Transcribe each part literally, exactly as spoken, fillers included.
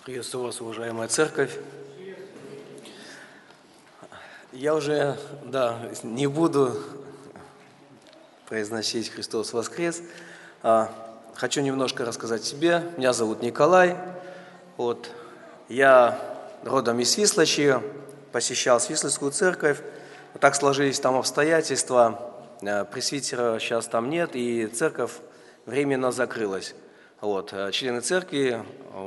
Приветствую вас, уважаемая церковь. Я уже, да, не буду произносить «Христос воскрес». А, хочу немножко рассказать о себе. Меня зовут Николай. Вот, я родом из Свислочи, посещал Свислочскую церковь. Вот так сложились там обстоятельства. Пресвитера сейчас там нет, и церковь временно закрылась. Вот, члены церкви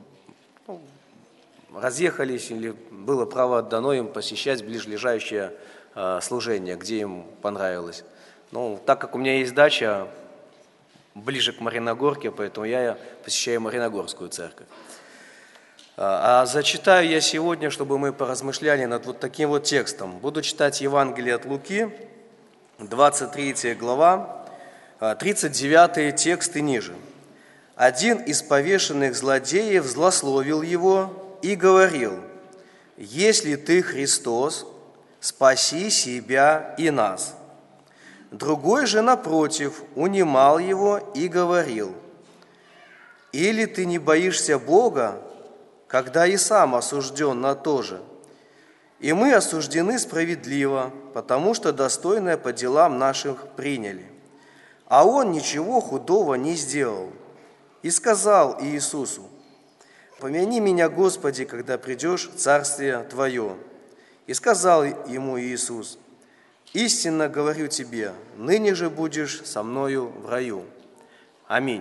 разъехались, или было право дано им посещать ближайшее э, служение, где им понравилось. Ну, так как у меня есть дача ближе к Мариногорке, поэтому я посещаю Мариногорскую церковь. А, а зачитаю я сегодня, чтобы мы поразмышляли над вот таким вот текстом. Буду читать Евангелие от Луки, двадцать третья глава, тридцать девятый текст и ниже. «Один из повешенных злодеев злословил его и говорил: „Если ты Христос, спаси себя и нас“. Другой же, напротив, унимал его и говорил: „Или ты не боишься Бога, когда и сам осужден на то же? И мы осуждены справедливо, потому что достойное по делам нашим приняли. А он ничего худого не сделал“. И сказал Иисусу: „Помяни меня, Господи, когда придешь в Царствие Твое“. И сказал ему Иисус: „Истинно говорю тебе, ныне же будешь со мною в раю“. Аминь.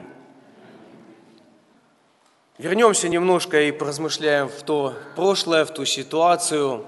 Вернемся немножко и поразмышляем в то прошлое, в ту ситуацию.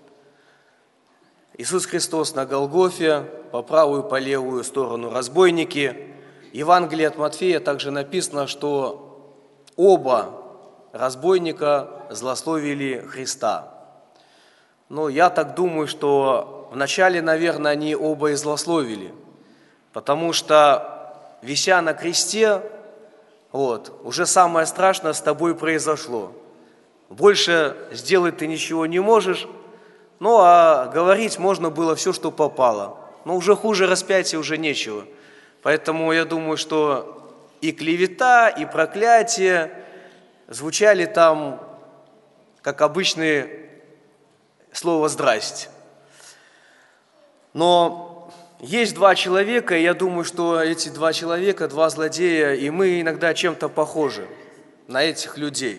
Иисус Христос на Голгофе, по правую и по левую сторону разбойники. В Евангелии от Матфея также написано, что оба разбойника злословили Христа. Но я так думаю, что вначале, наверное, они оба и злословили, потому что, вися на кресте, вот, уже самое страшное с тобой произошло. Больше сделать ты ничего не можешь, ну а говорить можно было все, что попало. Но уже хуже распятия уже нечего. Поэтому я думаю, что и клевета, и проклятие звучали там, как обычное слово «здрасте». Но есть два человека, и я думаю, что эти два человека, два злодея, и мы иногда чем-то похожи на этих людей.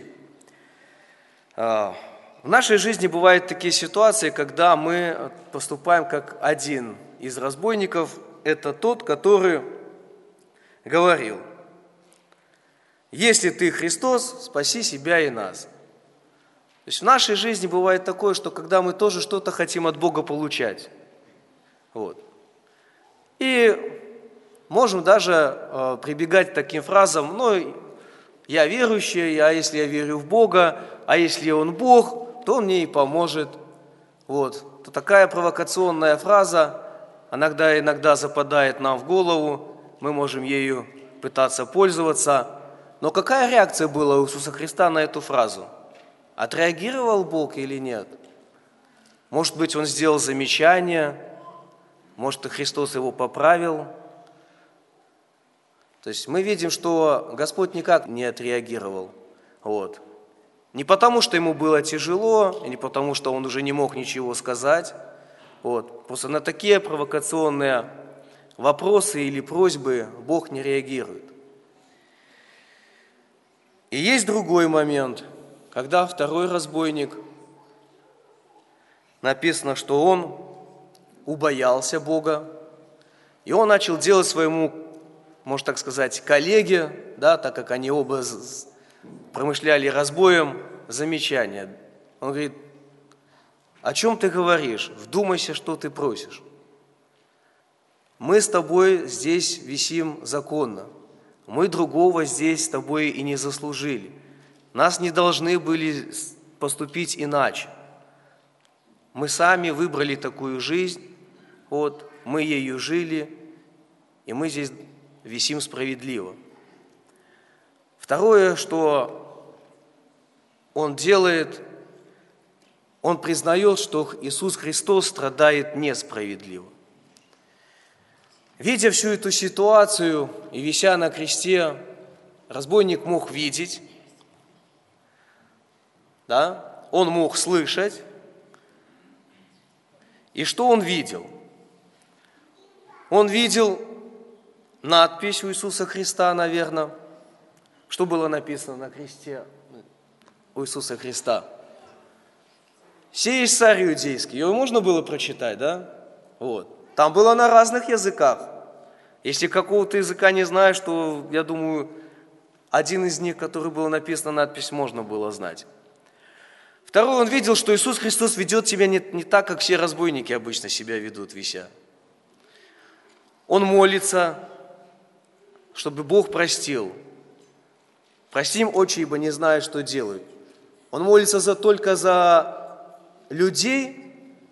В нашей жизни бывают такие ситуации, когда мы поступаем как один из разбойников. Это тот, который говорил: „Если ты Христос, спаси себя и нас“. То есть в нашей жизни бывает такое, что когда мы тоже что-то хотим от Бога получать. Вот. И можем даже э, прибегать к таким фразам: ну, я верующий, а если я верю в Бога, а если Он Бог, то Он мне и поможет. Вот. То такая провокационная фраза иногда, иногда западает нам в голову, мы можем ею пытаться пользоваться. Но какая реакция была у Иисуса Христа на эту фразу? Отреагировал Бог или нет? Может быть, Он сделал замечание, может, и Христос его поправил. То есть мы видим, что Господь никак не отреагировал. Вот. Не потому, что Ему было тяжело, и не потому, что Он уже не мог ничего сказать. Вот. Просто на такие провокационные вопросы или просьбы Бог не реагирует. И есть другой момент, когда второй разбойник, написано, что он убоялся Бога, и он начал делать своему, можно так сказать, коллеге, да, так как они оба промышляли разбоем, замечание. Он говорит: „О чем ты говоришь? Вдумайся, что ты просишь. Мы с тобой здесь висим законно. Мы другого здесь с тобой и не заслужили. Нас не должны были поступить иначе. Мы сами выбрали такую жизнь, вот, мы ею жили, и мы здесь висим справедливо“. Второе, что он делает, он признает, что Иисус Христос страдает несправедливо. Видя всю эту ситуацию и вися на кресте, разбойник мог видеть, да? Он мог слышать. И что он видел? Он видел надпись у Иисуса Христа, наверное. Что было написано на кресте у Иисуса Христа? «Сей есть царь иудейский». Его можно было прочитать, да? Вот. Там было на разных языках. Если какого-то языка не знаешь, то, я думаю, один из них, который был написан, надпись можно было знать. Второе, он видел, что Иисус Христос ведет себя не, не так, как все разбойники обычно себя ведут, вися. Он молится, чтобы Бог простил. «Прости им, Отче, ибо не знают, что делают». Он молится за, только за людей.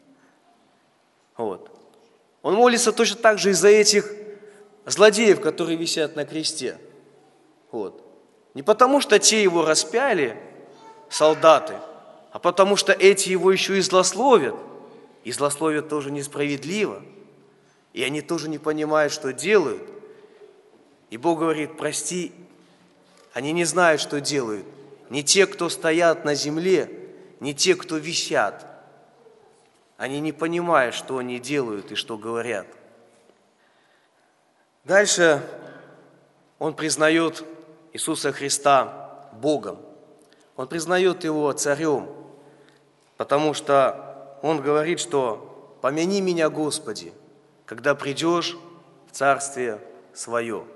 Вот. Он молится точно так же и за этих злодеев, которые висят на кресте. Вот. Не потому, что те его распяли, солдаты, а потому, что эти его еще и злословят. И злословят тоже несправедливо. И они тоже не понимают, что делают. И Бог говорит: прости, они не знают, что делают. Не те, кто стоят на земле, не те, кто висят. Они не понимают, что они делают и что говорят. Дальше он признает Иисуса Христа Богом. Он признает Его царем, потому что он говорит, что «помяни меня, Господи, когда придешь в Царствие Свое».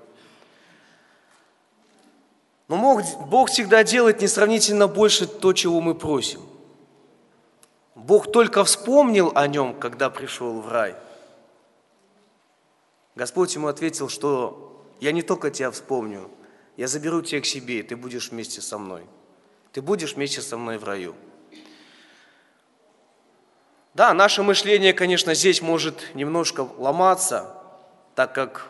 Но Бог всегда делает несравнительно больше то, чего мы просим. Бог только вспомнил о нем, когда пришел в рай. Господь ему ответил, что я не только тебя вспомню, я заберу тебя к себе, и ты будешь вместе со мной. Ты будешь вместе со мной в раю. Да, наше мышление, конечно, здесь может немножко ломаться, так как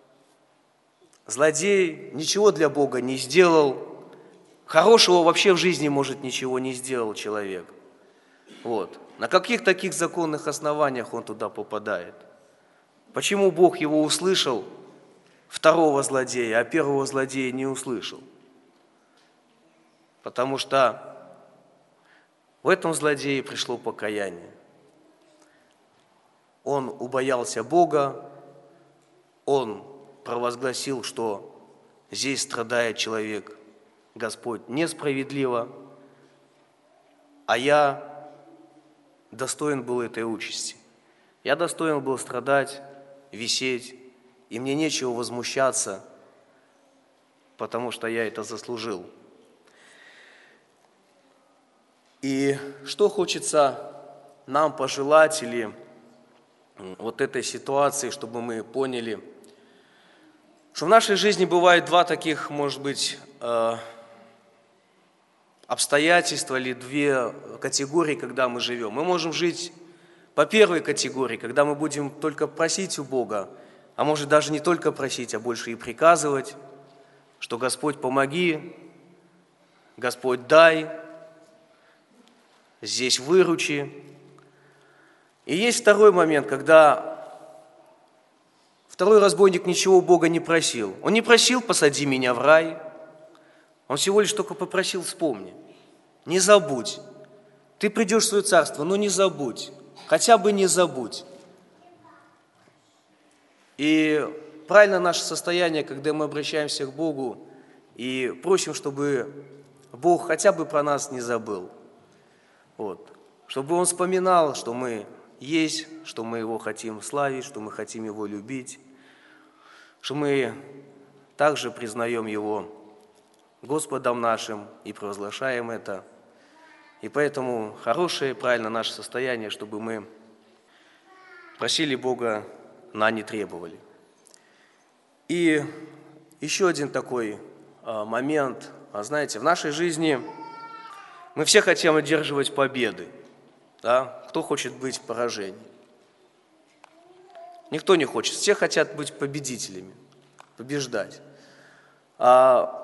злодей ничего для Бога не сделал, хорошего вообще в жизни, может, ничего не сделал человек. Вот. На каких таких законных основаниях он туда попадает? Почему Бог его услышал, второго злодея, а первого злодея не услышал? Потому что в этом злодее пришло покаяние. Он убоялся Бога, он провозгласил, что здесь страдает человек, Господь, несправедливо, а я достоин был этой участи. Я достоин был страдать, висеть, и мне нечего возмущаться, потому что я это заслужил. И что хочется нам пожелать или вот этой ситуации, чтобы мы поняли, что в нашей жизни бывает два таких, может быть, обстоятельства или две категории, когда мы живем. Мы можем жить по первой категории, когда мы будем только просить у Бога, а может даже не только просить, а больше и приказывать, что Господь помоги, Господь дай, здесь выручи. И есть второй момент, когда второй разбойник ничего у Бога не просил. Он не просил: посади меня в рай. Он всего лишь только попросил: вспомни, не забудь. Ты придешь в свое царство, но не забудь. Хотя бы не забудь. И правильно наше состояние, когда мы обращаемся к Богу и просим, чтобы Бог хотя бы про нас не забыл. Вот. Чтобы Он вспоминал, что мы есть, что мы Его хотим славить, что мы хотим Его любить, что мы также признаем Его Господом нашим и провозглашаем это. И поэтому хорошее и правильно наше состояние, чтобы мы просили Бога, но не требовали. И еще один такой а, момент. А, знаете, в нашей жизни мы все хотим одерживать победы. Да? Кто хочет быть в поражении? Никто не хочет. Все хотят быть победителями, побеждать. А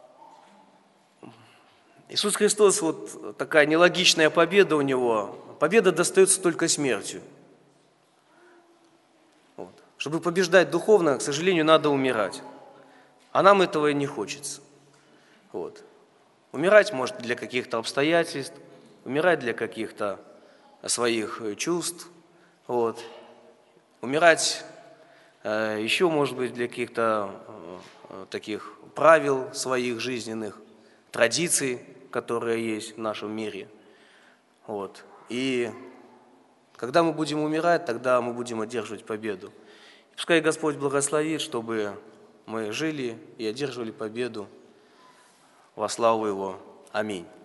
Иисус Христос, вот такая нелогичная победа у Него. Победа достается только смертью. Вот. Чтобы побеждать духовно, к сожалению, надо умирать. А нам этого и не хочется. Вот. Умирать может для каких-то обстоятельств, умирать для каких-то своих чувств, вот. Умирать э, еще, может быть, для каких-то э, таких правил своих жизненных, традиций, которые есть в нашем мире. Вот. И когда мы будем умирать, тогда мы будем одерживать победу. Пускай Господь благословит, чтобы мы жили и одерживали победу во славу Его. Аминь.